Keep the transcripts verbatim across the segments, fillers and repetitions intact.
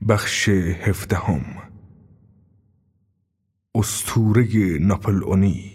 بخش هفدهم. اسطوره ناپلئونی.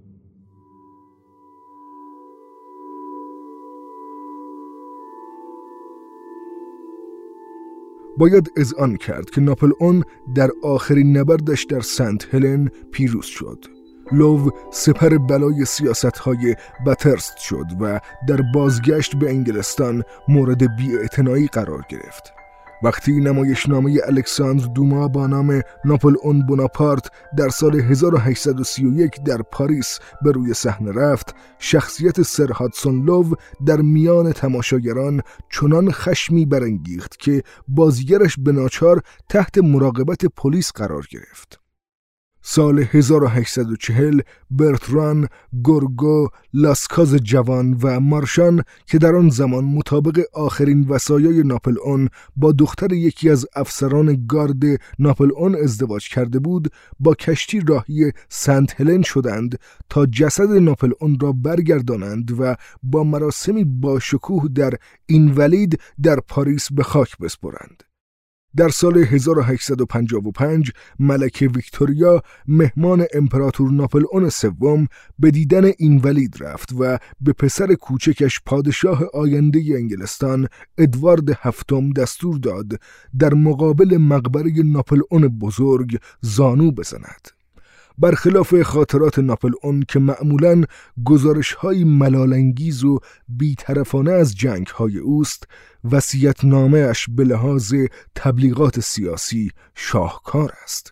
باید اذعان کرد که ناپلئون در آخرین نبردش در سنت هلن پیروز شد. لو سپر بلای سیاست‌های باترست شد و در بازگشت به انگلستان مورد بی‌اعتنایی قرار گرفت. وقتی نمایشنامه الکساندر دوما با نام ناپلئون بوناپارت در سال هزار و هشتصد و سی و یک در پاریس به روی صحنه رفت، شخصیت سر هادسون لو در میان تماشاگران چنان خشمی برانگیخت که بازیگرش به ناچار تحت مراقبت پلیس قرار گرفت. سال هزار و هشتصد و چهل برتران، گورگو، لاسکاز جوان و مارشان که در آن زمان مطابق آخرین وصایای ناپلئون با دختر یکی از افسران گارد ناپلئون ازدواج کرده بود، با کشتی راهی سنت هلن شدند تا جسد ناپلئون را برگردانند و با مراسمی باشکوه در اینولید در پاریس به خاک بسپرند. در سال هزار و هشتصد و پنجاه و پنج ملکه ویکتوریا مهمان امپراتور ناپلئون سوم به دیدن اینولید رفت و به پسر کوچکش پادشاه آینده انگلستان ادوارد هفتم دستور داد در مقابل مقبره ناپلئون بزرگ زانو بزند. برخلاف خاطرات ناپلئون که معمولاً گزارش‌های ملال‌انگیز و بی‌طرفانه از جنگ‌های اوست، وصیت‌نامه‌اش به لحاظ تبلیغات سیاسی شاهکار است.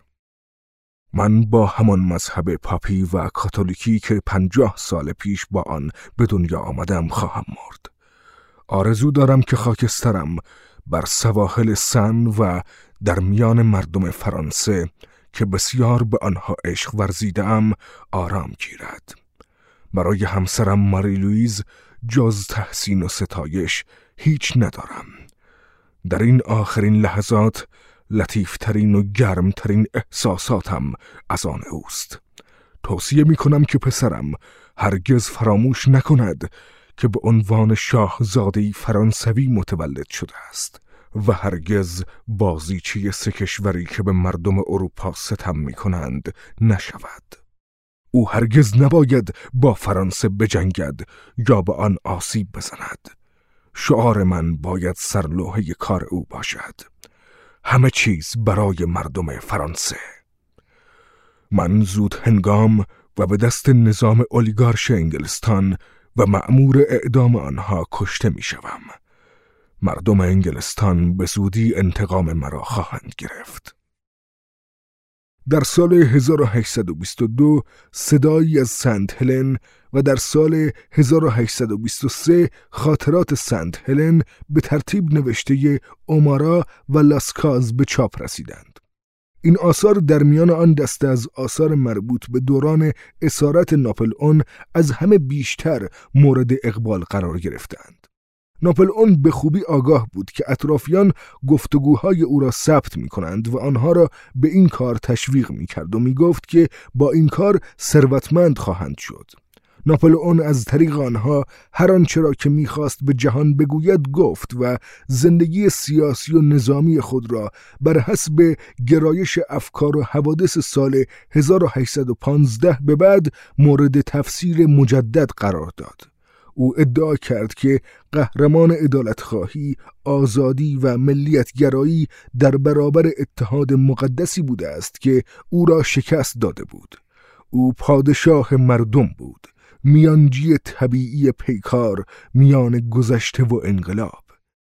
من با همان مذهب پاپی و کاتولیکی که پنجاه سال پیش با آن به دنیا آمدم خواهم مرد. آرزو دارم که خاکسترم بر سواحل سن و در میان مردم فرانسه که بسیار به آنها عشق ورزیده‌ام آرام گیرد. برای همسرم ماری لوئیز جز تحسین و ستایش هیچ ندارم. در این آخرین لحظات لطیفترین و گرمترین احساساتم از آن اوست. توصیه می کنم که پسرم هرگز فراموش نکند که به عنوان شاهزاده‌ای فرانسوی متولد شده است و هرگز بازیچه سه کشوری که به مردم اروپا ستم می کنند نشود. او هرگز نباید با فرانسه بجنگد یا به آن آسیب بزند. شعار من باید سرلوحه کار او باشد. همه چیز برای مردم فرانسه. من زود هنگام و به دست نظام اولیگارش انگلستان و مأمور اعدام آنها کشته می شوم. مردم انگلستان به زودی انتقام مرا خواهند گرفت. در سال هزار و هشتصد و بیست و دو صدایی از سنت هلن و در سال هزار و هشتصد و بیست و سه خاطرات سنت هلن به ترتیب نوشته اومارا و لاسکاز به چاپ رسیدند. این آثار در میان آن دسته از آثار مربوط به دوران اسارت ناپلئون از همه بیشتر مورد اقبال قرار گرفتند. ناپلئون به خوبی آگاه بود که اطرافیان گفتگوهای او را ثبت می کنند و آنها را به این کار تشویق می کرد و می گفت که با این کار ثروتمند خواهند شد. ناپلئون از طریق آنها هر آنچه را که می خواست به جهان بگوید گفت و زندگی سیاسی و نظامی خود را بر حسب گرایش افکار و حوادث سال هزار و هشتصد و پانزده به بعد مورد تفسیر مجدد قرار داد. او ادعا کرد که قهرمان عدالتخواهی، آزادی و ملیتگرایی در برابر اتحاد مقدسی بوده است که او را شکست داده بود. او پادشاه مردم بود، میانجی طبیعی پیکار میان گذشته و انقلاب.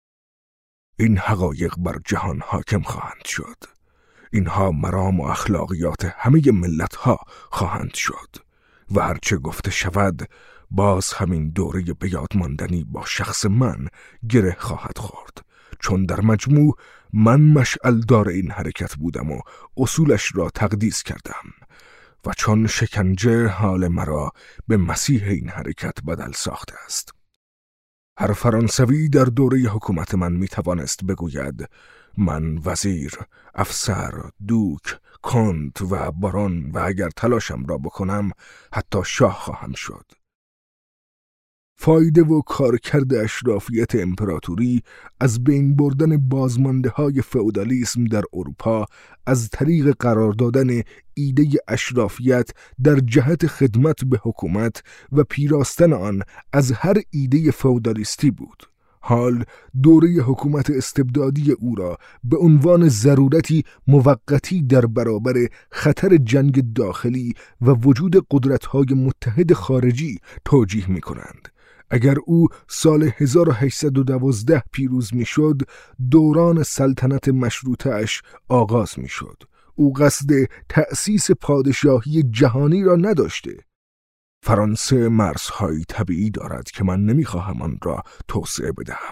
این حقایق بر جهان حاکم خواهند شد. اینها مرام و اخلاقیات همه ملت‌ها خواهند شد و هرچه گفته شود باز همین دوره به یاد ماندنی با شخص من گره خواهد خورد، چون در مجموع من مشعل دار این حرکت بودم و اصولش را تقدیس کردم و چون شکنجه حال مرا به مسیح این حرکت بدل ساخته است. هر فرانسوی در دوره حکومت من می توانست بگوید من وزیر، افسر، دوک، کنت و بارون و اگر تلاشم را بکنم حتی شاه خواهم شد. فایده و کارکرد اشرافیت امپراتوری از بین بردن بازمانده های فئودالیسم در اروپا از طریق قرار دادن ایده اشرافیت در جهت خدمت به حکومت و پیراستن آن از هر ایده فئودالیستی بود. حال دوره حکومت استبدادی او را به عنوان ضرورتی موقتی در برابر خطر جنگ داخلی و وجود قدرت‌های متحد خارجی توجیه می‌کنند. اگر او سال هزار و هشتصد و دوازده پیروز می‌شد، دوران سلطنت مشروطه‌اش آغاز می‌شد. او قصد تأسیس پادشاهی جهانی را نداشته. فرانسه مرزهای طبیعی دارد که من نمیخواهم آن را توسعه بدهم.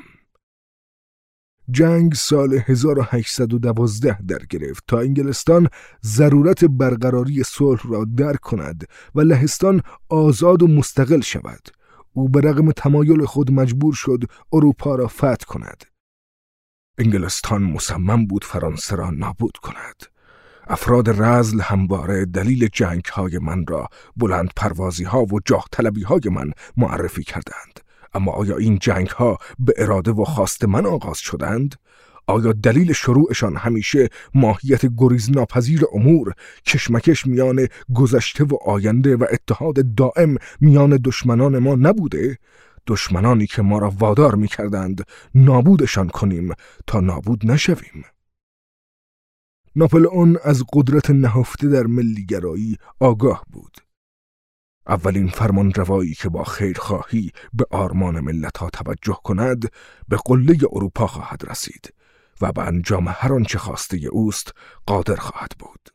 جنگ سال هزار و هشتصد و دوازده در گرفت تا انگلستان ضرورت برقراری صلح را درک کند و لهستان آزاد و مستقل شود. او به رغم تمایل خود مجبور شد اروپا را فتح کند. انگلستان مصمم بود فرانسه را نابود کند. افراد رذل همواره دلیل جنگ های من را بلند پروازی ها و جاه طلبی های من معرفی کردند. اما آیا این جنگ ها به اراده و خواست من آغاز شدند؟ آیا دلیل شروعشان همیشه ماهیت گریز ناپذیر امور، کشمکش میان گذشته و آینده و اتحاد دائم میان دشمنان ما نبوده؟ دشمنانی که ما را وادار می کردند نابودشان کنیم تا نابود نشویم. ناپلئون از قدرت نهفته در ملیگرایی آگاه بود. اولین فرمان روایی که با خیرخواهی به آرمان ملت‌ها توجه کند به قله اروپا خواهد رسید و به انجام هر آنچه خواسته اوست قادر خواهد بود.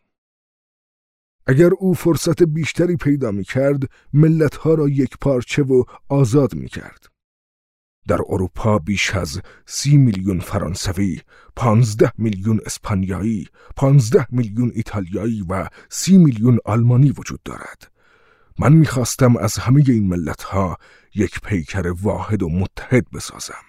اگر او فرصت بیشتری پیدا می کرد، ملت‌ها را یک پارچه و آزاد می کرد. در اروپا بیش از سی میلیون فرانسوی، پانزده میلیون اسپانیایی، پانزده میلیون ایتالیایی و سی میلیون آلمانی وجود دارد. من میخواستم از همه این ملت‌ها یک پیکر واحد و متحد بسازم.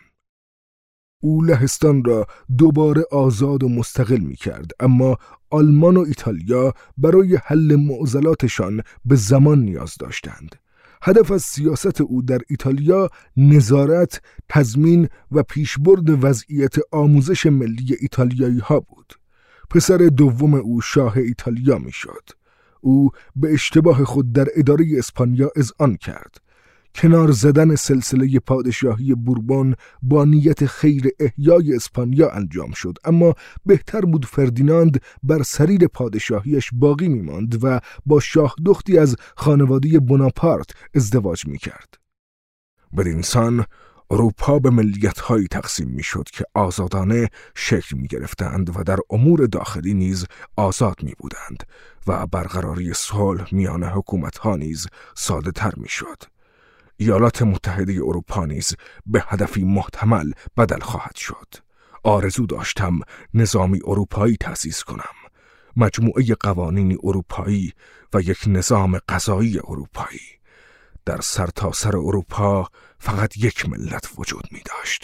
او لهستان را دوباره آزاد و مستقل میکرد، اما آلمان و ایتالیا برای حل معضلاتشان به زمان نیاز داشتند. هدف از سیاست او در ایتالیا نظارت، تضمین و پیشبرد وضعیت آموزش ملی ایتالیایی ها بود. پسر دوم او شاه ایتالیا میشد. او به اشتباه خود در اداره اسپانیا اذعان کرد. کنار زدن سلسله پادشاهی بوربون با نیت خیر احیای اسپانیا انجام شد، اما بهتر بود فردیناند بر سریر پادشاهیش باقی می‌ماند و با شاه دختی از خانواده بوناپارت ازدواج می‌کرد. بدینسان اروپا به ملیت‌هایی تقسیم می‌شد که آزادانه شکل می‌گرفتند و در امور داخلی نیز آزاد می‌بودند و برقراری صلح میان حکومت‌ها نیز ساده‌تر می‌شد. ایالات متحده اروپا نیز به هدفی محتمل بدل خواهد شد. آرزو داشتم نظامی اروپایی تأسیس کنم، مجموعه قوانینی اروپایی و یک نظام قضایی اروپایی. در سرتاسر اروپا فقط یک ملت وجود می داشت.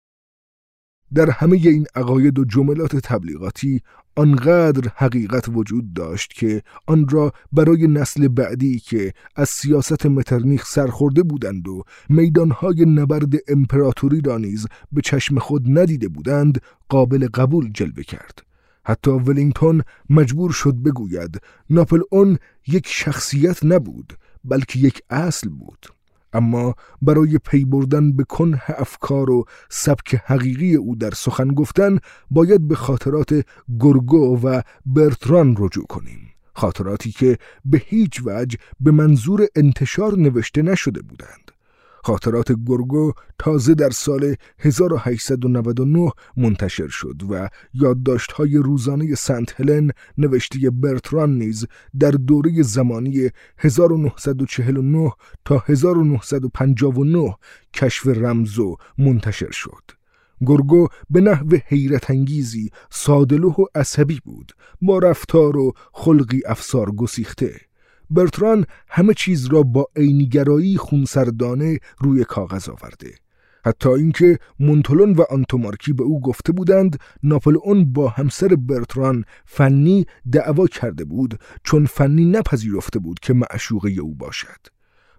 در همه این عقاید و جملات تبلیغاتی آنقدر حقیقت وجود داشت که آن را برای نسل بعدی که از سیاست مترنیخ سرخورده بودند و میدانهای نبرد امپراتوری را نیز به چشم خود ندیده بودند قابل قبول جلوه کرد. حتی ولینگتون مجبور شد بگوید ناپلئون یک شخصیت نبود بلکه یک اصل بود. اما برای پی بردن به کنه افکار و سبک حقیقی او در سخن گفتن باید به خاطرات گورگو و برتران رجوع کنیم، خاطراتی که به هیچ وجه به منظور انتشار نوشته نشده بودند. خاطرات گورگو تازه در سال هزار و هشتصد و نود و نه منتشر شد و یادداشت‌های روزانه سنت هلن نوشته برتران نیز در دوره زمانی هزار و نهصد و چهل و نه تا هزار و نهصد و پنجاه و نه کشف رمزو منتشر شد. گورگو به نحو حیرت انگیزی ساده‌لوح و عصبی بود، با رفتار و خلقی افسار گسیخته. برتران همه چیز را با عینی‌گرایی خونسردانه روی کاغذ آورده، حتی اینکه مونتولون و آنتومارکی به او گفته بودند ناپلئون با همسر برتران فنی دعوا کرده بود چون فنی نپذیرفته بود که معشوقه او باشد.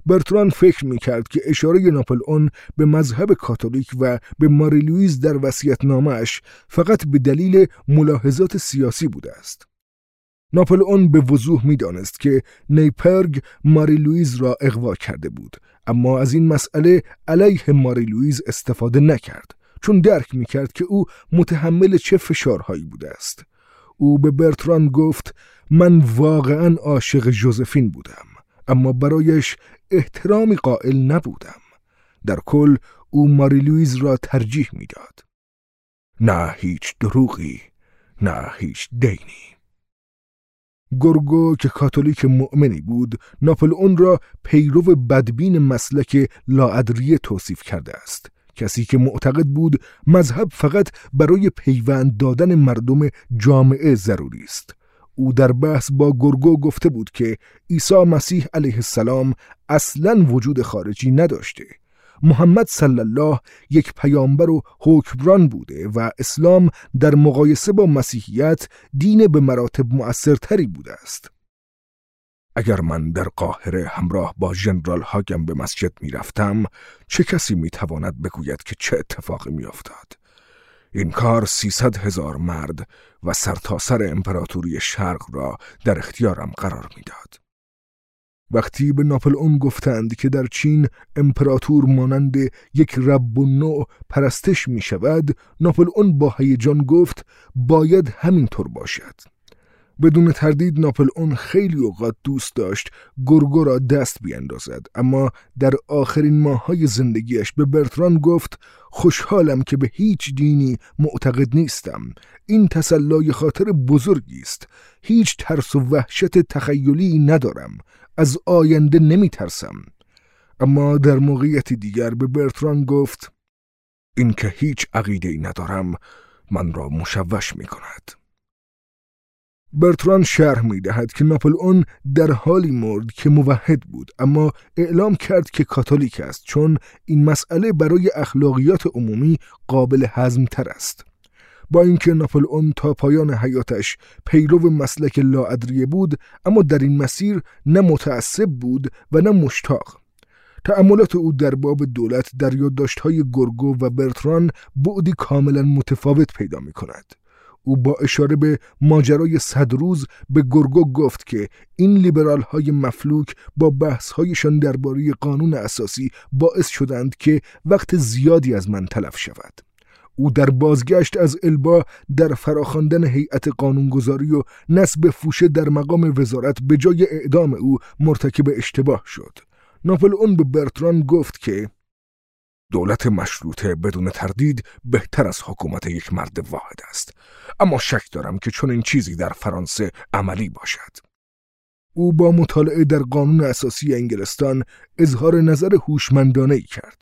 برتران فکر می‌کرد که اشاره ناپلئون به مذهب کاتولیک و به ماری لوئیز در وصیت‌نامه‌اش فقط به دلیل ملاحظات سیاسی بوده است. ناپلئون به وضوح می‌دانست که نیپرگ ماری لوئیز را اغوا کرده بود، اما از این مسئله علیه ماری لوئیز استفاده نکرد، چون درک می‌کرد که او متحمل چه فشارهایی بوده است. او به برتران گفت: من واقعاً عاشق ژوزفین بودم، اما برایش احترامی قائل نبودم. در کل او ماری لوئیز را ترجیح میداد. نه هیچ دروغی، نه هیچ دینی. گورگو که کاتولیک مؤمنی بود، ناپلئون را پیرو بدبین مسلک لاادریه توصیف کرده است. کسی که معتقد بود مذهب فقط برای پیوند دادن مردم جامعه ضروری است. او در بحث با گورگو گفته بود که عیسی مسیح علیه السلام اصلاً وجود خارجی نداشته. محمد صلی الله یک پیامبر و حکمران بوده و اسلام در مقایسه با مسیحیت دین به مراتب مؤثرتری بوده است. اگر من در قاهره همراه با ژنرال هاگم به مسجد می رفتم، چه کسی می تواند بگوید که چه اتفاقی می افتاد؟ این کار سیصد هزار مرد و سرتاسر امپراتوری شرق را در اختیارم قرار می داد. وقتی به ناپلئون گفتند که در چین امپراتور مانند یک رب و نوع پرستش می شود، ناپلئون با هیجان گفت باید همینطور باشد. بدون تردید ناپلئون خیلی اوقات دوست داشت گورگو را دست بیاندازد، اما در آخرین ماه‌های زندگیش به برتران گفت خوشحالم که به هیچ دینی معتقد نیستم. این تسلای خاطر بزرگی است. هیچ ترس و وحشت تخیلی ندارم. از آینده نمی ترسم. اما در موقعیت دیگر به برتران گفت این که هیچ عقیده‌ای ندارم من را مشوش می کند. برتران شرح می دهد که ناپلئون در حالی مرد که موحد بود، اما اعلام کرد که کاتولیک است، چون این مسئله برای اخلاقیات عمومی قابل هضم تر است. با اینکه ناپلئون تا پایان حیاتش پیرو مسلک لاادریه بود، اما در این مسیر نه متعصب بود و نه مشتاق. تأملات او در باب دولت در یادداشت‌های گورگو و برتران بعدی کاملا متفاوت پیدا می کند. او با اشاره به ماجرای صد روز به گورگو گفت که این لیبرال های مفلوک با بحث هایشان درباره قانون اساسی باعث شدند که وقت زیادی از من تلف شود. او در بازگشت از البا در فراخواندن هیئت قانونگذاری و نصب فوشه در مقام وزارت به جای اعدام او مرتکب اشتباه شد. ناپلئون به برتران گفت که دولت مشروطه بدون تردید بهتر از حکومت یک مرد واحد است، اما شک دارم که چون این چیزی در فرانسه عملی باشد. او با مطالعه در قانون اساسی انگلستان اظهار نظر هوشمندانه‌ای کرد.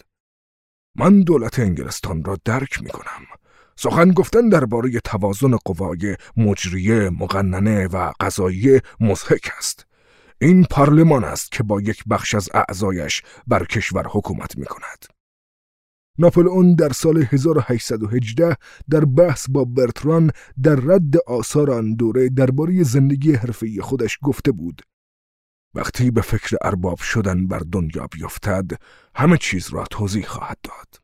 من دولت انگلستان را درک می کنم. سخن گفتن درباره توازن قوای مجریه، مقننه و قضاییه مضحک است. این پارلمان است که با یک بخش از اعضایش بر کشور حکومت می کند. ناپلئون در سال هزار و هشتصد و هجده در بحث با برتران در رد آثار آن دوره درباره زندگی حرفه‌ای خودش گفته بود: وقتی به فکر ارباب شدن بر دنیا بیفتد، همه چیز را توضیح خواهد داد.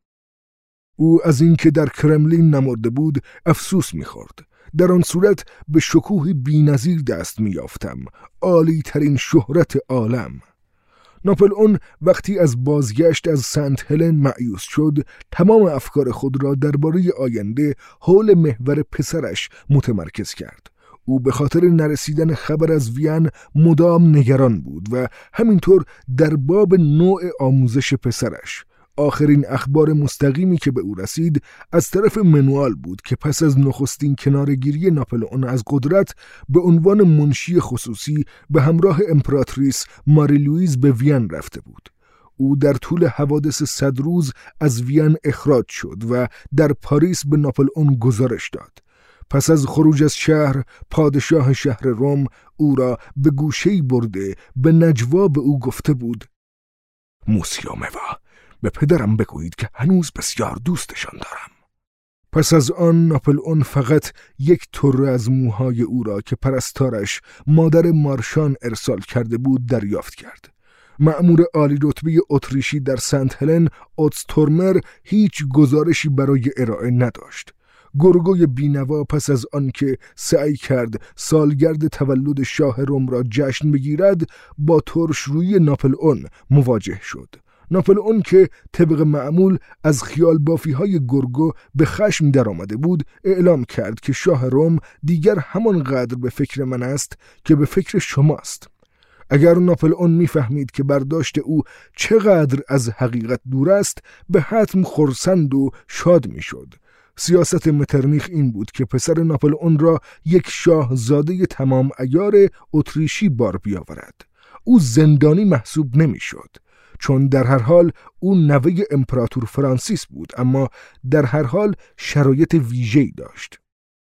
او از اینکه در کرملین نمرده بود افسوس می‌خورد. در آن صورت به شکوهی بی‌نظیر دست می‌یافتم، عالی ترین شهرت عالم. ناپلئون وقتی از بازگشت از سنت هلن مایوس شد، تمام افکار خود را درباره آینده حول محور پسرش متمرکز کرد. او به خاطر نرسیدن خبر از وین مدام نگران بود و همینطور در باب نوع آموزش پسرش. آخرین اخبار مستقیمی که به او رسید از طرف منوال بود که پس از نخستین کنارگیری ناپلئون از قدرت به عنوان منشی خصوصی به همراه امپراتریس ماری لوئیز به وین رفته بود. او در طول حوادث صد روز از وین اخراج شد و در پاریس به ناپلئون گزارش داد. پس از خروج از شهر، پادشاه شهر روم او را به گوشه‌ای برده به نجوا به او گفته بود: موسیوموا، به پدرم بگویید که هنوز بسیار دوستشان دارم. پس از آن ناپلئون فقط یک طره از موهای او را که پرستارش مادر مارشان ارسال کرده بود دریافت کرد. مأمور عالی رتبه اتریشی در سنت هلن اوتستورمر هیچ گزارشی برای ارائه نداشت. گورگوی بینوا پس از آنکه سعی کرد سالگرد تولد شاه روم را جشن بگیرد با ترشرویی ناپلئون مواجه شد. ناپلئون که طبق معمول از خیال بافی های گورگو به خشم در آمده بود، اعلام کرد که شاه روم دیگر همانقدر به فکر من است که به فکر شماست. اگر ناپلئون میفهمید که برداشت او چقدر از حقیقت دور است، به حتم خرسند و شاد میشد. سیاست مترنیخ این بود که پسر ناپلئون را یک شاهزاده تمام عیار اتریشی بار بیاورد. او زندانی محسوب نمیشد، چون در هر حال او نوه امپراتور فرانسیس بود، اما در هر حال شرایط ویژه‌ای داشت.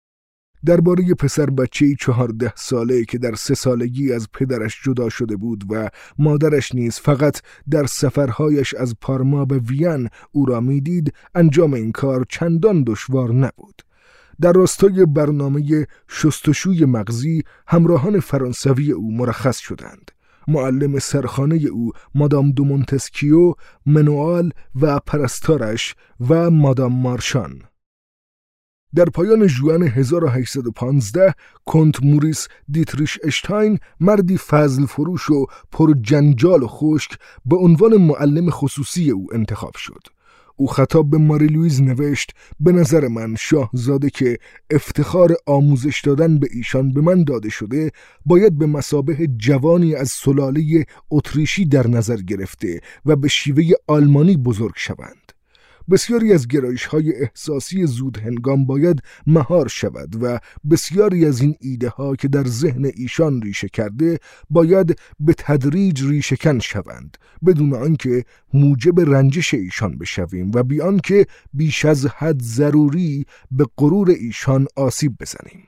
درباره پسر بچه‌ای چهارده ساله که در سه سالگی از پدرش جدا شده بود و مادرش نیز فقط در سفرهایش از پارما به وین او را میدید، انجام این کار چندان دشوار نبود. در راستای برنامه شستشوی مغزی همراهان فرانسوی او مرخص شدند. معلم سرخانه او مادام دو مونتسکیو، منوال و پرستارش و مادام مارشان. در پایان ژوئن هزار و هشتصد و پانزده کنت موریس دیتریش اشتاین، مردی فضل فروش و پر جنجال و خشک، به عنوان معلم خصوصی او انتخاب شد. او خطاب به ماری لوئیز نوشت: به نظر من شاهزاده که افتخار آموزش دادن به ایشان به من داده شده باید به مثابه جوانی از سلاله اتریشی در نظر گرفته و به شیوه آلمانی بزرگ شوند. بسیاری از گرایش‌های احساسی زود هنگام باید مهار شود و بسیاری از این ایده ها که در ذهن ایشان ریشه کرده باید به تدریج ریشه کن شوند، بدون آنکه موجب رنجش ایشان بشویم و بی آنکه بیش از حد ضروری به غرور ایشان آسیب بزنیم.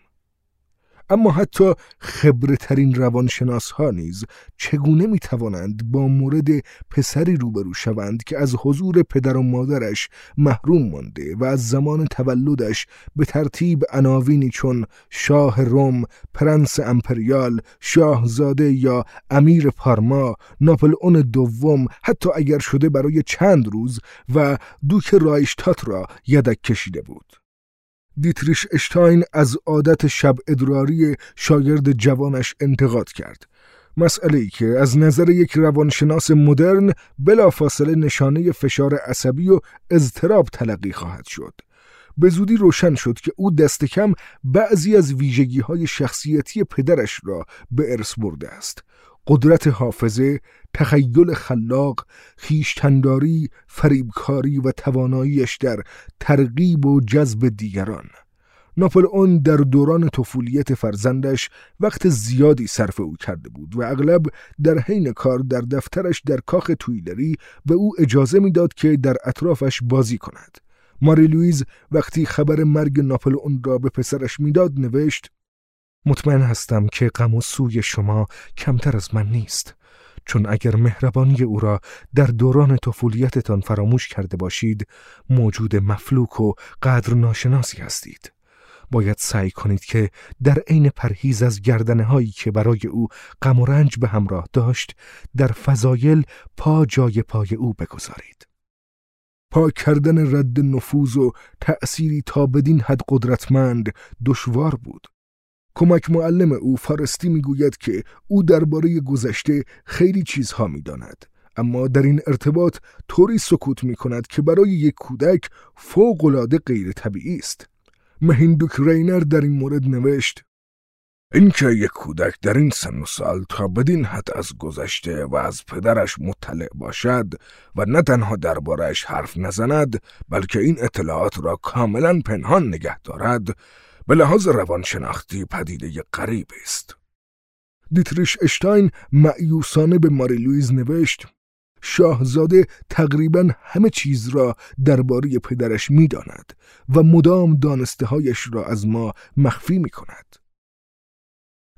اما حتی خبره‌ترین روانشناس‌ها نیز چگونه می‌توانند با مورد پسری روبرو شوند که از حضور پدر و مادرش محروم مانده و از زمان تولدش به ترتیب عناوینی چون شاه روم، پرنس امپریال، شاهزاده یا امیر پارما، ناپلئون دوم، حتی اگر شده برای چند روز، و دوک رایشتات را یدک کشیده بود. دیتریش اشتاین از عادت شب ادراری شاگرد جوانش انتقاد کرد، مسئله‌ای که از نظر یک روانشناس مدرن بلافاصله نشانه فشار عصبی و اضطراب تلقی خواهد شد. به زودی روشن شد که او دست کم بعضی از ویژگی‌های شخصیتی پدرش را به ارث برده است: قدرت حافظه، تخیل خلاق، خویشتن‌داری، فریبکاری و تواناییش در ترغیب و جذب دیگران. ناپلئون در دوران طفولیت فرزندش وقت زیادی صرف او کرده بود و اغلب در حین کار در دفترش در کاخ تویلری به او اجازه میداد که در اطرافش بازی کند. ماری لوئیز وقتی خبر مرگ ناپلئون را به پسرش میداد نوشت: مطمئن هستم که غم و سوی شما کمتر از من نیست، چون اگر مهربانی او را در دوران طفولیتتان فراموش کرده باشید، موجود مفلوک و قدر ناشناسی هستید. باید سعی کنید که در عین پرهیز از گردنه هایی که برای او غم و رنج به همراه داشت، در فضایل پا جای پای او بگذارید. پاک کردن رد نفوذ و تأثیری تا بدین حد قدرتمند دشوار بود. کمک معلم او فارستی میگوید که او درباره گذشته خیلی چیزها میداند، اما در این ارتباط طوری سکوت میکند که برای یک کودک فوق‌العاده غیر طبیعی است. مهیندوک رینر در این مورد نوشت: اینکه یک کودک در این سن و سال تا بدین حد از گذشته و از پدرش مطلع باشد و نه تنها درباره‌اش حرف نزند، بلکه این اطلاعات را کاملا پنهان نگه دارد، به لحاظ روانشناختی پدیده غریب است. دیتریش اشتاین مأیوسانه به ماری لوئیز نوشت: شاهزاده تقریباً همه چیز را درباره پدرش می‌داند و مدام دانسته‌هایش را از ما مخفی می‌کند.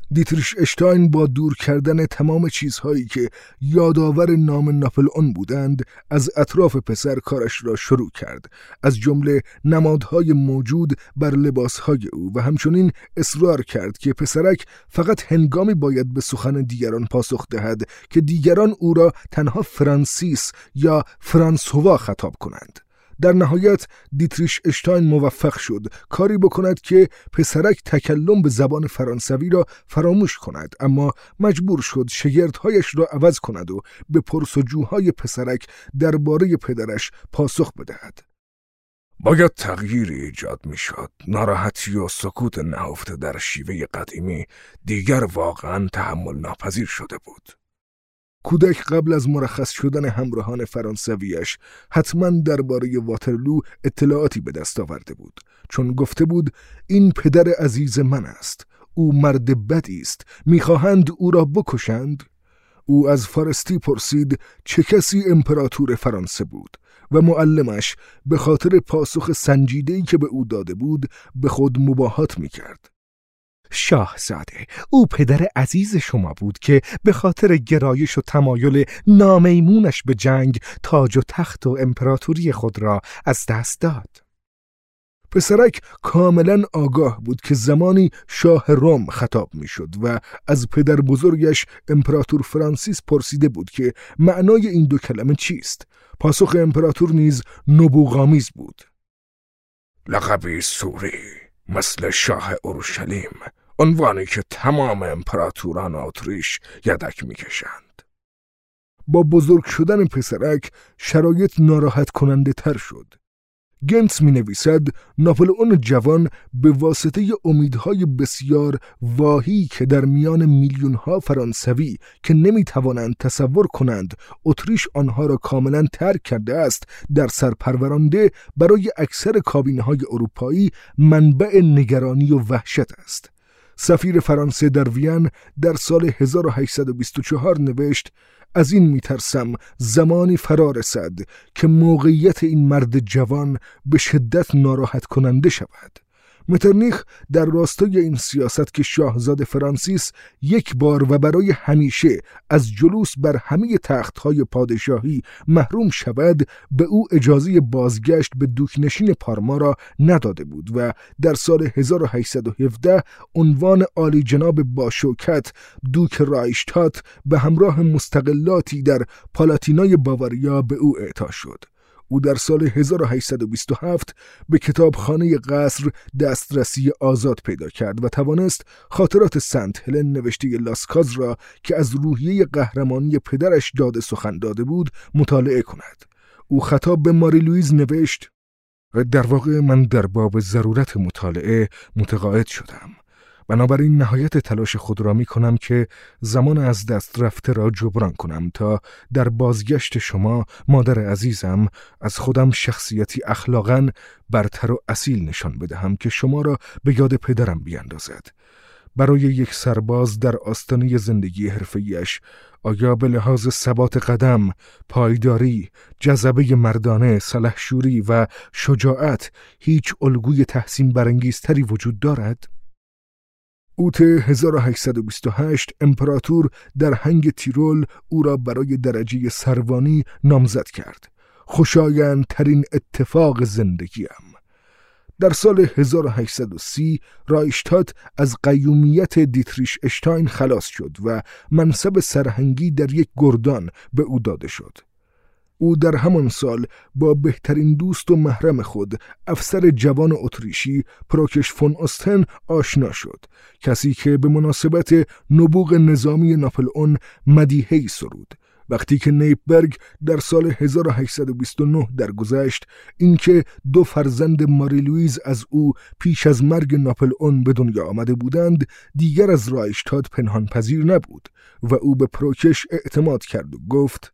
دیتریش اشتاین با دور کردن تمام چیزهایی که یادآور نام ناپلئون بودند از اطراف پسر کارش را شروع کرد، از جمله نمادهای موجود بر لباسهای او، و همچنین اصرار کرد که پسرک فقط هنگامی باید به سخن دیگران پاسخ دهد که دیگران او را تنها فرانسیس یا فرانسوا خطاب کنند. در نهایت دیتریش اشتاین موفق شد کاری بکند که پسرک تکلم به زبان فرانسوی را فراموش کند، اما مجبور شد شگردهایش را عوض کند و به پرسجوهای پسرک درباره پدرش پاسخ بدهد. باید تغییری ایجاد می شد. ناراحتی و سکوت نهفته در شیوه قدیمی دیگر واقعا تحمل ناپذیر شده بود. کودک قبل از مرخص شدن همراهان فرانسویش حتما درباره واترلو اطلاعاتی به دست آورده بود، چون گفته بود این پدر عزیز من است، او مرد بدی است، میخواهند او را بکشند. او از فارستی پرسید چه کسی امپراتور فرانسه بود و معلمش به خاطر پاسخ سنجیده‌ای که به او داده بود به خود مباهات میکرد. شاهزاده، او پدر عزیز شما بود که به خاطر گرایش و تمایل نامیمونش به جنگ تاج و تخت و امپراتوری خود را از دست داد. پسرک کاملا آگاه بود که زمانی شاه روم خطاب میشد و از پدر بزرگش امپراتور فرانسیس پرسیده بود که معنای این دو کلمه چیست. پاسخ امپراتور نیز نبوغامیز بود. لقبی سوری مثل شاه اورشلیم، عنوانی که تمام امپراتوران اتریش یدک میکشند. با بزرگ شدن پسرک شرایط ناراحت کننده تر شد. گنتس می نویسد ناپلئون جوان به واسطه امیدهای بسیار واهی که در میان میلیونها فرانسوی که نمی توانند تصور کنند اتریش آنها را کاملا ترک کرده است در سرپرورانده برای اکثر کابینه‌های اروپایی منبع نگرانی و وحشت است. سفیر فرانسه در وین در سال هزار و هشتصد و بیست و چهار نوشت از این میترسم زمانی فرا رسد که موقعیت این مرد جوان به شدت ناراحت کننده شود. مترنیخ در راستای این سیاست که شاهزاده فرانسیس یک بار و برای همیشه از جلوس بر همه تختهای پادشاهی محروم شود به او اجازه بازگشت به دوکنشین پارما را نداده بود و در سال هزار و هشتصد و هفده عنوان عالی جناب باشوکت دوک رایشتات به همراه مستقلاتی در پالاتینای باواریا به او اعطا شد. او در سال هزار و هشتصد و بیست و هفت به کتابخانه قصر دسترسی آزاد پیدا کرد و توانست خاطرات سنت هلن نوشته لاسکاز را که از روحیه قهرمانی پدرش داده سخن داده بود مطالعه کند. او خطاب به ماری لوئیز نوشت: در واقع من در باب ضرورت مطالعه متقاعد شدم. بنابراین نهایت تلاش خود را می کنم که زمان از دست رفته را جبران کنم تا در بازگشت شما مادر عزیزم از خودم شخصیتی اخلاقاً برتر و اصیل نشان بدهم که شما را به یاد پدرم بیندازد. برای یک سرباز در آستانه زندگی حرفه‌ایش آیا به لحاظ ثبات قدم، پایداری، جذبه مردانه، سلحشوری و شجاعت هیچ الگوی تحسین برانگیزتری وجود دارد؟ اوت هزار و هشتصد و بیست و هشت امپراتور در هنگ تیرول او را برای درجه سروانی نامزد کرد. خوشایندترین اتفاق زندگیم. در سال هزار و هشتصد و سی رایشتات از قیومیت دیتریش اشتاین خلاص شد و منصب سرهنگی در یک گردان به او داده شد. او در همان سال با بهترین دوست و محرم خود افسر جوان اتریشی پروکش فون اوستن آشنا شد، کسی که به مناسبت نبوغ نظامی ناپلئون مدیحه‌ای سرود. وقتی که نیپبرگ در سال هزار و هشتصد و بیست و نه درگذشت اینکه دو فرزند ماری لوئیز از او پیش از مرگ ناپلئون به دنیا آمده بودند دیگر از رایشتات پنهان پذیر نبود و او به پروکش اعتماد کرد و گفت: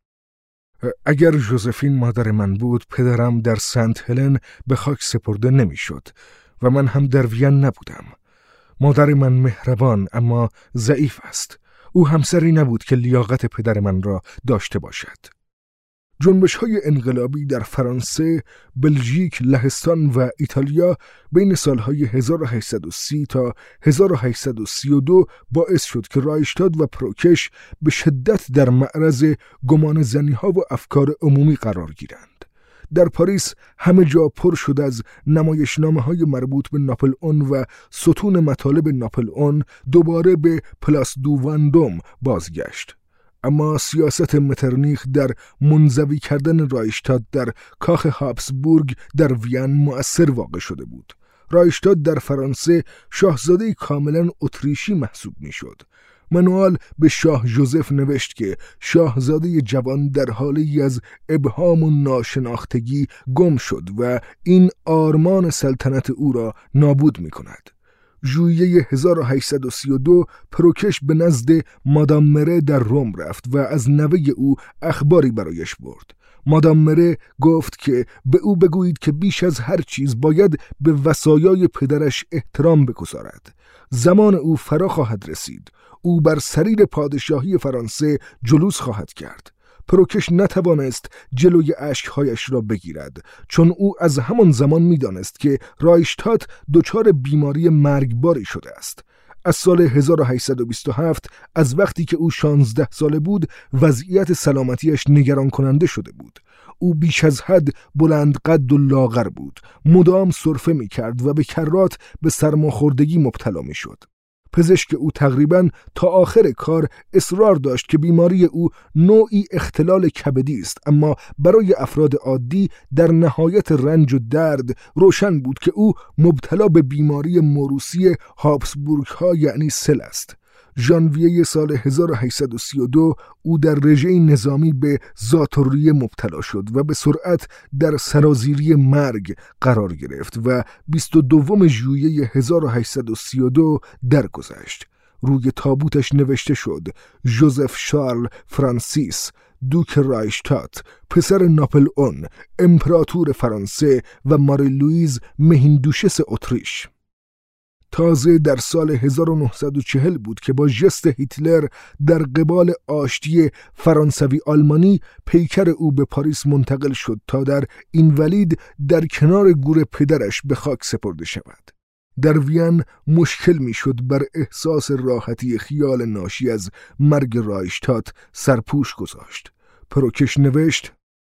اگر ژوزفین مادر من بود پدرم در سنت هلن به خاک سپرده نمیشد و من هم در وین نبودم. مادر من مهربان اما ضعیف است. او همسری نبود که لیاقت پدر من را داشته باشد. جنبش‌های انقلابی در فرانسه، بلژیک، لهستان و ایتالیا بین سالهای هزار و هشتصد و سی تا هزار و هشتصد و سی و دو باعث شد که رایشتاد و پروکش به شدت در معرض گمان زنی‌ها و افکار عمومی قرار گیرند. در پاریس همه جا پر شد از نمایشنامه‌های مربوط به ناپلئون و ستون مطالب ناپلئون دوباره به پلاس دو واندوم بازگشت. اما سیاست مترنیخ در منزوی کردن رایشتاد در کاخ هابسبورگ در وین مؤثر واقع شده بود. رایشتاد در فرانسه شاهزاده کاملا اتریشی محسوب میشد. منوال به شاه ژوزف نوشت که شاهزاده جوان در حالی از ابهام و ناشناختگی گم شد و این آرمان سلطنت او را نابود می کند. ژوئیه هزار و هشتصد و سی و دو پروکش به نزد مادام مره در روم رفت و از نوه او اخباری برایش برد. مادام مره گفت که به او بگویید که بیش از هر چیز باید به وصایای پدرش احترام بگذارد. زمان او فرا خواهد رسید. او بر سریر پادشاهی فرانسه جلوس خواهد کرد. پروکش نتوانست جلوی اشکهایش را بگیرد، چون او از همان زمان می‌دانست که رایشتاد دچار بیماری مرگباری شده است. از سال هزار و هشتصد و بیست و هفت، از وقتی که او شانزده ساله بود، وضعیت سلامتیش نگران کننده شده بود. او بیش از حد بلند قد و لاغر بود، مدام سرفه می‌کرد و به کرات به سرماخوردگی مبتلا می‌شد. پزشک او تقریباً تا آخر کار اصرار داشت که بیماری او نوعی اختلال کبدی است، اما برای افراد عادی در نهایت رنج و درد روشن بود که او مبتلا به بیماری موروثی هابسبورگ ها یعنی سل است. ژانویه سال هزار و هشتصد و سی و دو او در رژه نظامی به ذات‌الریه مبتلا شد و به سرعت در سرازیری مرگ قرار گرفت و بیست و دوم ژوئیه هزار و هشتصد و سی و دو درگذشت. روی تابوتش نوشته شد: ژوزف شارل فرانسیس دوک رایشتاد، پسر ناپلئون، امپراتور فرانسه و ماری لوئیز مهیندوشس اتریش. تازه در سال هزار و نهصد و چهل بود که با ژست هیتلر در قبال آشتی فرانسوی آلمانی پیکر او به پاریس منتقل شد تا در اینولید در کنار گور پدرش به خاک سپرده شود. در وین مشکل میشد بر احساس راحتی خیال ناشی از مرگ رایشتاد سرپوش گذاشت. پروکش نوشت: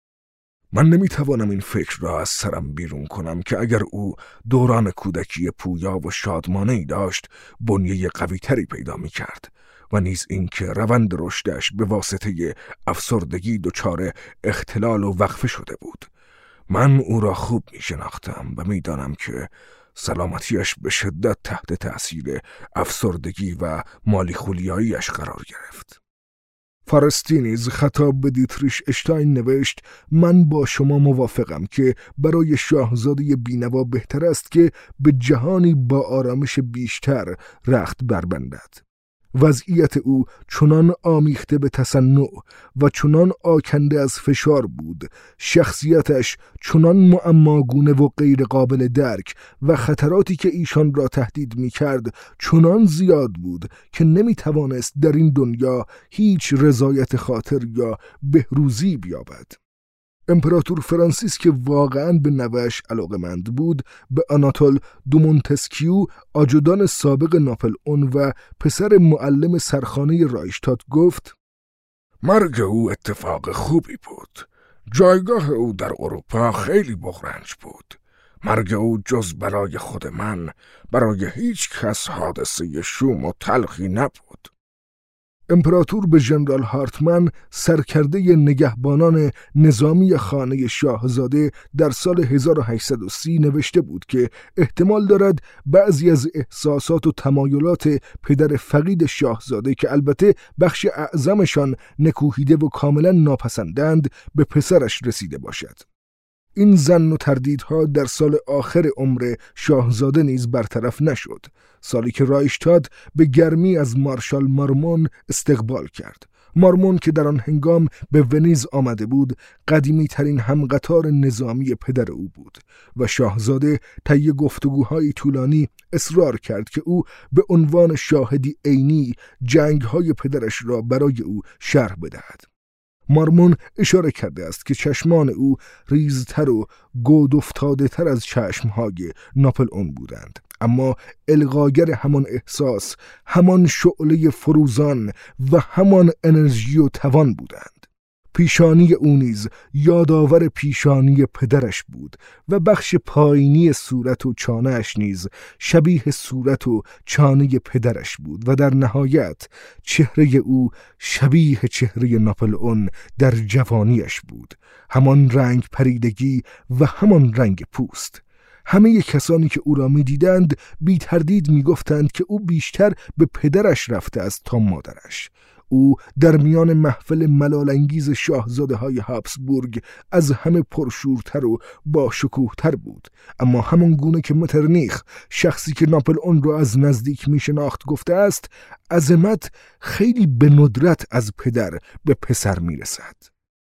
من نمیتوانم این فکر را از سرم بیرون کنم که اگر او دوران کودکی پویا و شادمانه‌ای داشت، بنیه قوی‌تری پیدا می‌کرد و نیز این که روند رشدش به واسطه افسردگی دچار اختلال و وقفه شده بود. من او را خوب می‌شناختم و می‌دانم که سلامتیش به شدت تحت تأثیر افسردگی و مالیخولیاییش قرار گرفت. فارستینیز خطاب به دیتریش اشتاین نوشت: من با شما موافقم که برای شاهزاده بینوا بهتر است که به جهانی با آرامش بیشتر رخت بربندد. وضعیت او چنان آمیخته به تصنع و چنان آکنده از فشار بود، شخصیتش چنان معماگونه و غیر قابل درک و خطراتی که ایشان را تهدید می کرد چنان زیاد بود که نمی توانست در این دنیا هیچ رضایت خاطر یا بهروزی بیابد. امپراتور فرانسیس که واقعاً به نوه‌اش علاقه‌مند بود، به آناتول دو مونتسکیو، آجودان سابق ناپلئون و پسر معلم سرخانه رایشتاد گفت: مرگ او اتفاق خوبی بود. جایگاه او در اروپا خیلی بغرنج بود. مرگ او جز برای خود من، برای هیچ کس حادثه شوم و تلخی نبود. امپراتور به ژنرال هارتمن، سرکرده نگهبانان نظامی خانه شاهزاده، در سال هزار و هشتصد و سی نوشته بود که احتمال دارد بعضی از احساسات و تمایلات پدر فقید شاهزاده که البته بخش اعظمشان نکوهیده و کاملا ناپسندند به پسرش رسیده باشد. این ظن و تردیدها در سال آخر عمر شاهزاده نیز برطرف نشد، سالی که رایشتاد به گرمی از مارشال مارمون استقبال کرد. مارمون که در آن هنگام به ونیز آمده بود، قدیمی ترین همقطار نظامی پدر او بود و شاهزاده طی گفتگوهای طولانی اصرار کرد که او به عنوان شاهدی عینی جنگ‌های پدرش را برای او شرح بدهد. مارمون اشاره کرده است که چشمان او ریزتر و گود افتاده تر از چشمهای ناپلئون بودند، اما القاگر همان احساس، همان شعله فروزان و همان انرژی و توان بودند. پیشانی او نیز یادآور پیشانی پدرش بود و بخش پایینی صورت و چانه‌اش نیز شبیه صورت و چانه پدرش بود و در نهایت چهره او شبیه چهره ناپلئون در جوانیش بود، همان رنگ پریدگی و همان رنگ پوست. همه کسانی که او را می دیدند بی تردید می گفتند که او بیشتر به پدرش رفته است تا مادرش. او در میان محفل ملال‌انگیز شاهزاده های هابسبورگ از همه پرشورتر و با شکوهتر بود، اما همان گونه که مترنیخ، شخصی که ناپلئون را از نزدیک می شناخت، گفته است عظمت خیلی به ندرت از پدر به پسر می رسد.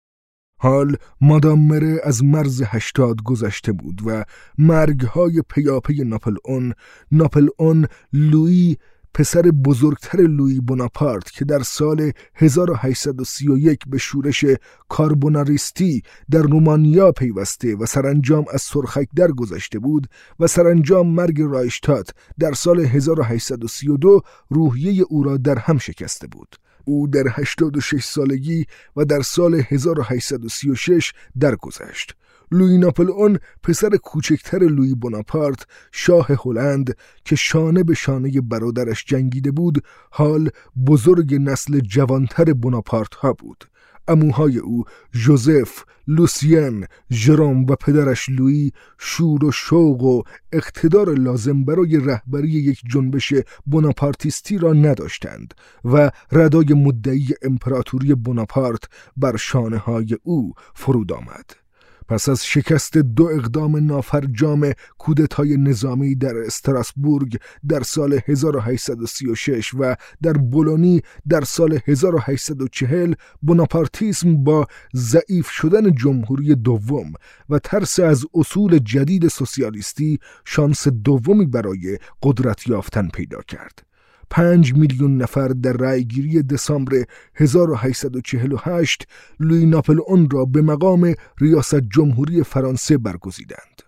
حال مادام مره از مرز هشتاد گذشته بود و مرگهای پیاپی ناپلئون، ناپلئون لویی پسر بزرگتر لویی بوناپارت که در سال هزار و هشتصد و سی و یک به شورش کاربوناریستی در رومانیا پیوسته و سرانجام از سرخک در گذشته بود و سرانجام مرگ رایشتات در سال هزار و هشتصد و سی و دو روحیه او را در هم شکسته بود. او در هشتاد و شش سالگی و در سال هزار و هشتصد و سی و شش درگذشت. لویی ناپلئون پسر کوچکتر لویی بوناپارت شاه هلند که شانه به شانه برادرش جنگیده بود، حال بزرگ نسل جوانتر بوناپارت ها بود. عموهای او ژوزف، لوسین، ژروم و پدرش لویی شور و شوق و اقتدار لازم برای رهبری یک جنبش بوناپارتیستی را نداشتند و ردای مدعی امپراتوری بوناپارت بر شانه های او فرود آمد. پس از شکست دو اقدام نافرجام کودتای نظامی در استراسبورگ در سال هزار و هشتصد و سی و شش و در بولونی در سال هزار و هشتصد و چهل، بوناپارتیسم با ضعیف شدن جمهوری دوم و ترس از اصول جدید سوسیالیستی شانس دومی برای قدرت یافتن پیدا کرد. پنج میلیون نفر در رأیگیری دسامبر هزار و هشتصد و چهل و هشت لویی ناپلئون را به مقام ریاست جمهوری فرانسه برگزیدند.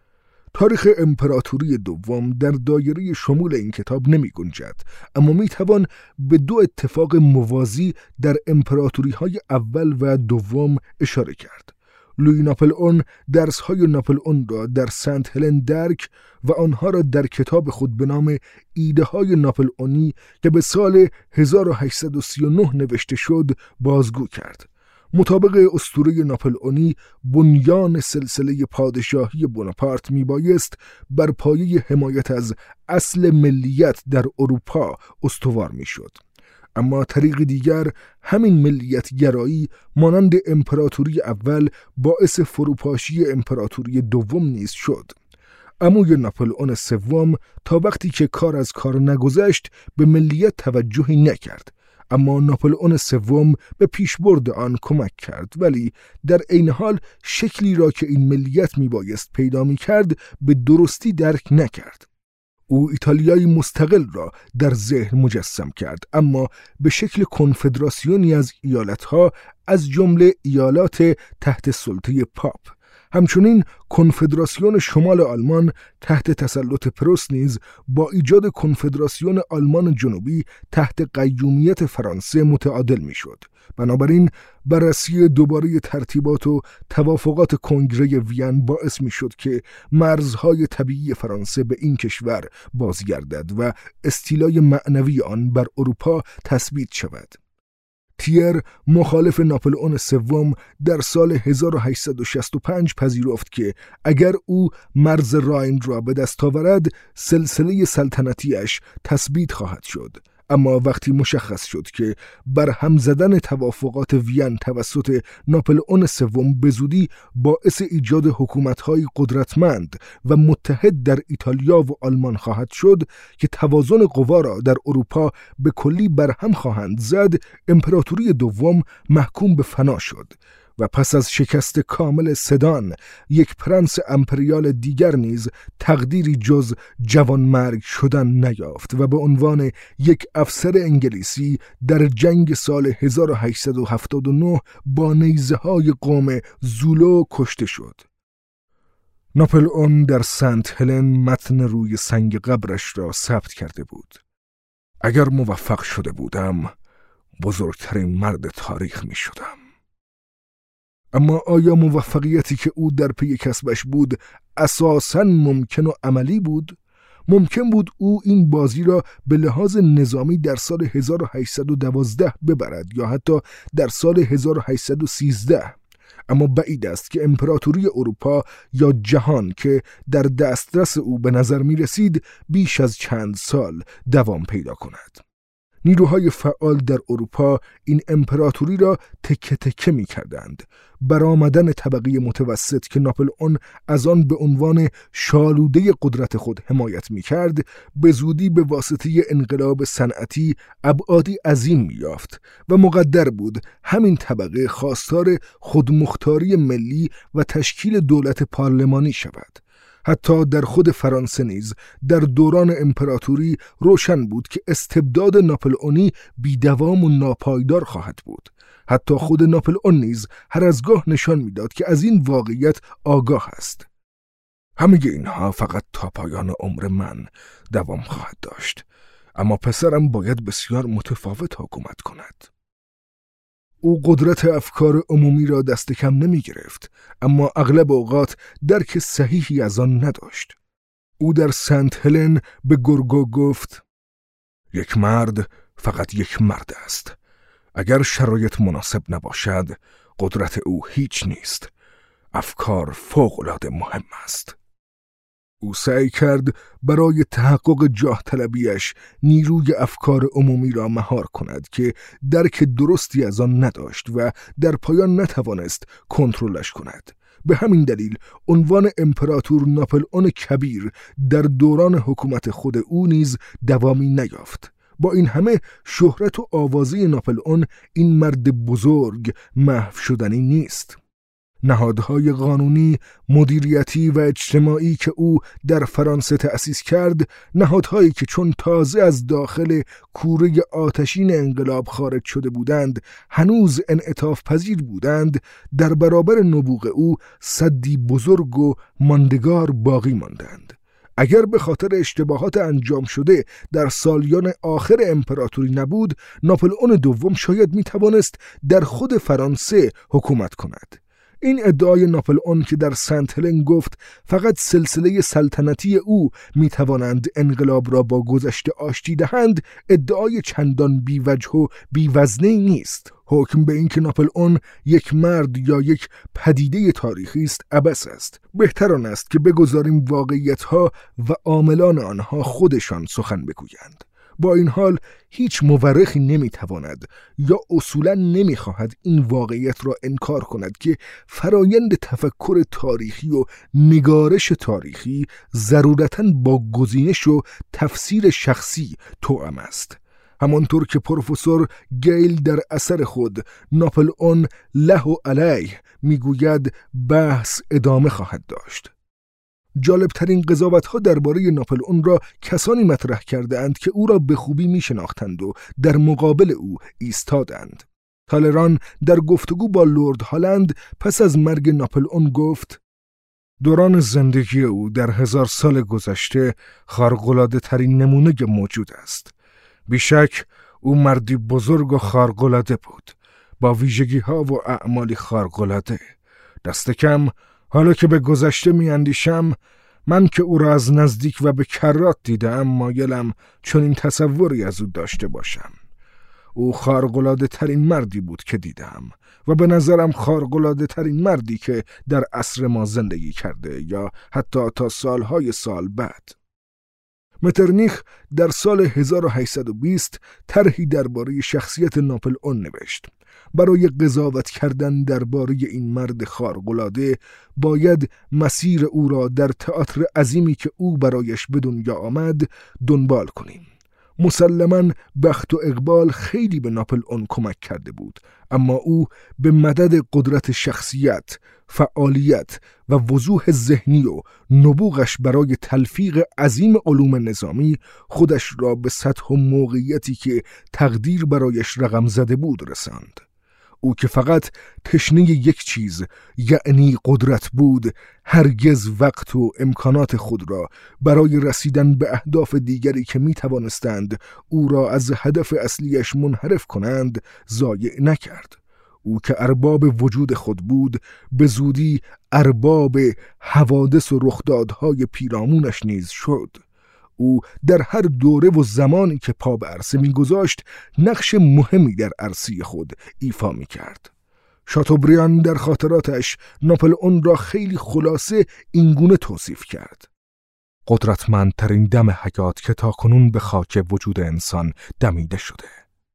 تاریخ امپراتوری دوم در دایره شمول این کتاب نمی گنجد، اما می توان به دو اتفاق موازی در امپراتوری های اول و دوم اشاره کرد. لویی ناپلئون درس‌های ناپلئون را در سنت هلن درک و آنها را در کتاب خود به نام ایده‌های ناپلئونی که به سال هزار و هشتصد و سی و نه نوشته شد بازگو کرد. مطابق اسطوره ناپلئونی، بنیان سلسله پادشاهی بوناپارت میبایست بر پایه حمایت از اصل ملیت در اروپا استوار میشد. اما طریق دیگر، همین ملیت گرایی مانند امپراتوری اول باعث فروپاشی امپراتوری دوم نیز شد. عموی ناپلئون سوم تا وقتی که کار از کار نگذشت به ملیت توجهی نکرد، اما ناپلئون سوم به پیشبرد آن کمک کرد، ولی در عین حال شکلی را که این ملیت میبایست پیدا میکرد به درستی درک نکرد. او ایتالیایی مستقل را در ذهن مجسم کرد، اما به شکل کنفدراسیونی از ایالتها از جمله ایالات تحت سلطه پاپ. همچنین کنفدراسیون شمال آلمان تحت تسلط پروس نیز با ایجاد کنفدراسیون آلمان جنوبی تحت قیومیت فرانسه متعادل میشد. بنابراین بررسی دوباره ترتیبات و توافقات کنگره وین باعث میشد که مرزهای طبیعی فرانسه به این کشور بازگردد و استیلای معنوی آن بر اروپا تثبیت شود. تیر مخالف ناپلئون سوم در هزار و هشتصد و شصت و پنج پذیرفت که اگر او مرز راین را به دست آورد سلسله سلطنتیش تثبیت خواهد شد. اما وقتی مشخص شد که بر هم زدن توافقات وین توسط ناپلئون سوم به زودی باعث ایجاد حکومت‌های قدرتمند و متحد در ایتالیا و آلمان خواهد شد که توازن قوا را در اروپا به کلی بر هم خواهند زد، امپراتوری دوم محکوم به فنا شد و پس از شکست کامل سدان یک پرنس امپریال دیگر نیز تقدیری جز جوانمرگ شدن نیافت و به عنوان یک افسر انگلیسی در جنگ سال هزار و هشتصد و هفتاد و نه با نیزه های قوم زولو کشته شد. ناپلئون در سنت هلن متن روی سنگ قبرش را ثبت کرده بود: اگر موفق شده بودم بزرگترین مرد تاریخ می شدم. اما آیا موفقیتی که او در پی کسبش بود اساساً ممکن و عملی بود؟ ممکن بود او این بازی را به لحاظ نظامی در سال هزار و هشتصد و دوازده ببرد یا حتی در سال هزار و هشتصد و سیزده، اما بعید است که امپراتوری اروپا یا جهان که در دسترس او به نظر می رسید بیش از چند سال دوام پیدا کند. نیروهای فعال در اروپا این امپراتوری را تکه تکه می کردند. برآمدن طبقه متوسط که ناپلئون از آن به عنوان شالوده قدرت خود حمایت می کرد، به زودی به واسطه انقلاب صنعتی ابعادی عظیم می یافت و مقدر بود همین طبقه خواستار خودمختاری ملی و تشکیل دولت پارلمانی شود. حتی در خود فرانسه نیز در دوران امپراتوری روشن بود که استبداد ناپلئونی بی‌دوام و ناپایدار خواهد بود. حتی خود ناپلئون نیز هر از گاه نشان میداد که از این واقعیت آگاه است. همه اینها فقط تا پایان عمر من دوام خواهد داشت، اما پسرم باید بسیار متفاوت حکومت کند. او قدرت افکار عمومی را دست کم نمی گرفت، اما اغلب اوقات درک صحیحی از آن نداشت. او در سنت هلن به گورگو گفت: یک مرد فقط یک مرد است. اگر شرایط مناسب نباشد، قدرت او هیچ نیست. افکار فوق‌العاده مهم است. او سعی کرد برای تحقق جاه طلبیش نیروی افکار عمومی را مهار کند که درک درستی از آن نداشت و در پایان نتوانست کنترلش کند. به همین دلیل عنوان امپراتور ناپلئون کبیر در دوران حکومت خود او نیز دوامی نیافت. با این همه شهرت و آوازه ناپلئون این مرد بزرگ محو شدنی نیست. نهادهای قانونی، مدیریتی و اجتماعی که او در فرانسه تأسیس کرد، نهادهایی که چون تازه از داخل کوره آتشین انقلاب خارج شده بودند هنوز انعطاف پذیر بودند، در برابر نبوغ او سدی بزرگ و ماندگار باقی ماندند. اگر به خاطر اشتباهات انجام شده در سالیان آخر امپراتوری نبود، ناپلئون دوم شاید می توانست در خود فرانسه حکومت کند. این ادعای ناپلئون که در سنت هلن گفت فقط سلسله سلطنتی او می توانند انقلاب را با گذشته آشتی دهند، ادعای چندان بیوجه و بیوزنی نیست. حکم به این که ناپلئون یک مرد یا یک پدیده تاریخی است عبث است. بهتر آن است که بگذاریم واقعیت‌ها و عاملان آنها خودشان سخن بگویند. با این حال هیچ مورخی نمیتواند یا اصولا نمیخواهد این واقعیت را انکار کند که فرایند تفکر تاریخی و نگارش تاریخی ضرورتاً با گزینش و تفسیر شخصی توأم است. همانطور که پروفسور گیل در اثر خود ناپلئون له و علیه میگوید بحث ادامه خواهد داشت. جالبترین قضاوت‌ها درباره ناپلئون را کسانی مطرح کرده‌اند که او را به خوبی می‌شناختند و در مقابل او ایستادند. تالران در گفتگو با لرد هالند پس از مرگ ناپلئون گفت: دوران زندگی او در هزار سال گذشته خارق‌العاده ترین نمونه موجود است. بیشک او مردی بزرگ و خارق‌العاده بود، با ویژگی‌ها و اعمالی خارق‌العاده. دست کم حالا که به گذشته می اندیشم، من که او را از نزدیک و به کرات دیدم مایلم چون این تصوری از او داشته باشم. او خارق‌العاده ترین مردی بود که دیدم و به نظرم خارق‌العاده ترین مردی که در عصر ما زندگی کرده یا حتی تا سالهای سال بعد. مترنیخ در سال هزار و هشتصد و بیست طرحی درباره شخصیت ناپلئون نوشت. برای قضاوت کردن درباره این مرد خارق‌العاده باید مسیر او را در تئاتر عظیمی که او برایش به دنیا آمد دنبال کنیم. مسلماً بخت و اقبال خیلی به ناپلئون کمک کرده بود، اما او به مدد قدرت شخصیت، فعالیت و وضوح ذهنی و نبوغش برای تلفیق عظیم علوم نظامی خودش را به سطح و موقعیتی که تقدیر برایش رقم زده بود رساند. او که فقط تشنه یک چیز یعنی قدرت بود، هرگز وقت و امکانات خود را برای رسیدن به اهداف دیگری که می توانستند او را از هدف اصلیش منحرف کنند ضایع نکرد. او که ارباب وجود خود بود، به زودی ارباب حوادث و رخدادهای پیرامونش نیز شد. او در هر دوره و زمانی که پا به عرصه می‌گذاشت نقش مهمی در عرصه خود ایفا می‌کرد. شاتوبریان در خاطراتش ناپلئون را خیلی خلاصه اینگونه توصیف کرد: قدرتمندترین دم حیات که تاکنون به خاک وجود انسان دمیده شده.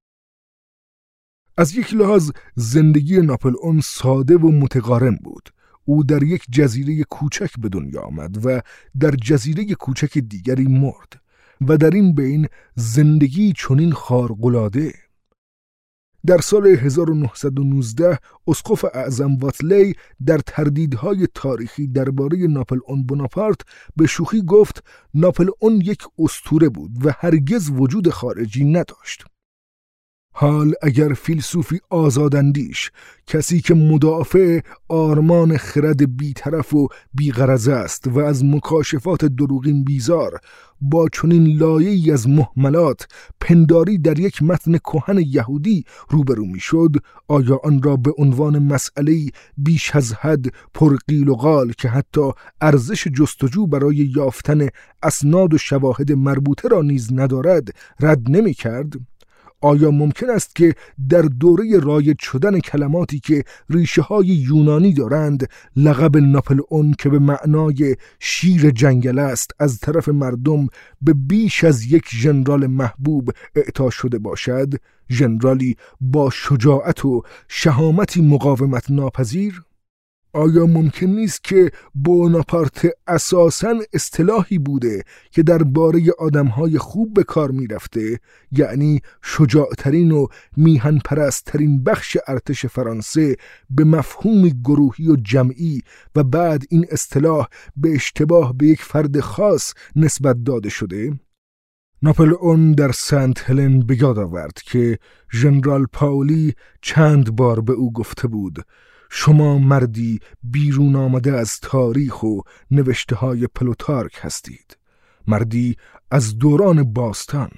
از یک لحاظ زندگی ناپلئون ساده و متقارن بود. او در یک جزیره کوچک به دنیا آمد و در جزیره کوچک دیگری مرد و در این بین زندگی چنین خارق‌العاده. در سال هزار و نهصد و نوزده اسقف اعظم واتلی در تردیدهای تاریخی درباره ناپلئون بوناپارت به شوخی گفت ناپلئون یک اسطوره بود و هرگز وجود خارجی نداشت. حال اگر فیلسوفی آزاداندیش، کسی که مدافع آرمان خرد بی‌طرف و بی‌غرض است و از مکاشفات دروغین بیزار، با چنین لایه‌ای از مهملات پنداری در یک متن کهن یهودی روبرو میشد، آیا آن را به عنوان مسئله‌ای بیش از حد پرقیل و قال که حتی ارزش جستجو برای یافتن اسناد و شواهد مربوطه را نیز ندارد رد نمی کرد؟ آیا ممکن است که در دوره رایج شدن کلماتی که ریشه های یونانی دارند، لقب ناپلئون که به معنای شیر جنگل است از طرف مردم به بیش از یک ژنرال محبوب اعطا شده باشد، ژنرالی با شجاعت و شهامتی مقاومت ناپذیر؟ آیا ممکن نیست که بوناپارت اساساً اصطلاحی بوده که درباره آدم‌های خوب به کار می‌رفته، یعنی شجاعترین و میهن پرست‌ترین بخش ارتش فرانسه به مفهومی گروهی و جمعی و بعد این اصطلاح به اشتباه به یک فرد خاص نسبت داده شده؟ ناپلئون در سنت هلن به یاد آورد که ژنرال پاولی چند بار به او گفته بود شما مردی بیرون آمده از تاریخ و نوشته های پلوتارک هستید، مردی از دوران باستان.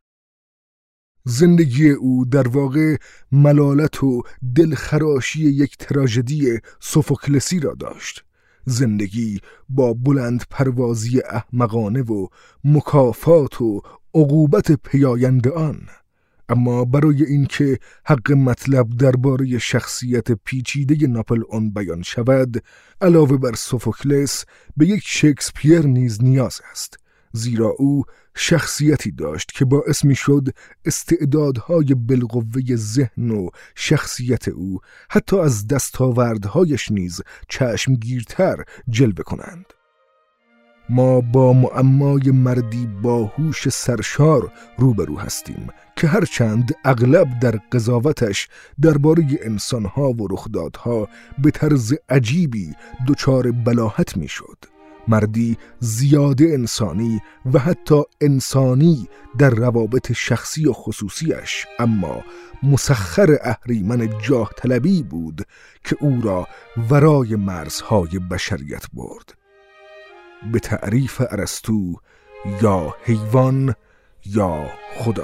زندگی او در واقع ملالت و دلخراشی یک تراژدی سوفوکلسی را داشت، زندگی با بلند پروازی احمقانه و مکافات و عقوبت پیایند آن. اما برای اینکه حق مطلب درباره شخصیت پیچیده ناپلئون بیان شود، علاوه بر سوفوکلس به یک شکسپیر نیز نیاز است، زیرا او شخصیتی داشت که باعث می شد استعدادهای بالقوه ذهن و شخصیت او حتی از دستاوردهایش نیز چشمگیرتر جلوه کنند. ما با معمای مردی باهوش سرشار روبرو هستیم که هرچند اغلب در قضاوتش درباره انسانها و رخدادها به طرز عجیبی دچار بلاهت میشد، مردی زیاده انسانی و حتی انسانی در روابط شخصی و خصوصیش، اما مسخر اهریمن جاه طلبی بود که او را ورای مرزهای بشریت برد. به تعریف ارسطو یا حیوان یا خدا.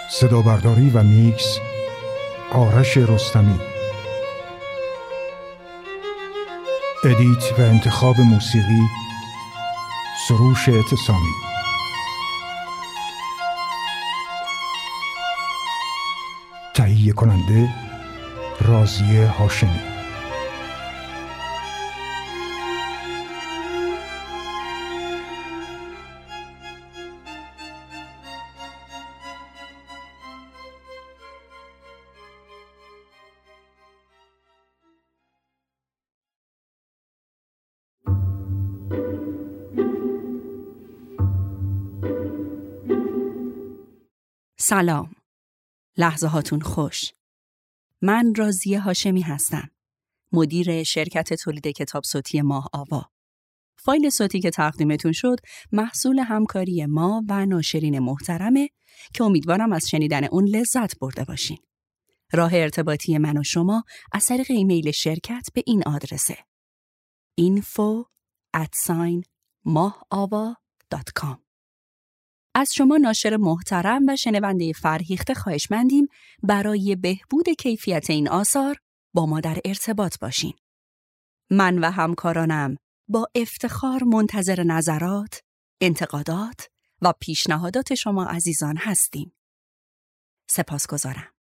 صدا برداری و میکس آرش رستمی. ادیت و انتخاب موسیقی سروش اعتصامی. تهیه کننده راضیه هاشمی. سلام. لحظه هاتون خوش. من راضیه هاشمی هستم. مدیر شرکت تولید کتاب صوتی ماه آوا. فایل صوتی که تقدیمتون شد محصول همکاری ما و ناشرین محترمه که امیدوارم از شنیدن اون لذت برده باشین. راه ارتباطی من و شما از طریق ایمیل شرکت به این آدرسه: info at mahaava dot com. از شما ناشر محترم و شنونده فرهیخته خواهشمندیم برای بهبود کیفیت این آثار با ما در ارتباط باشین. من و همکارانم با افتخار منتظر نظرات، انتقادات و پیشنهادات شما عزیزان هستیم. سپاسگزارم.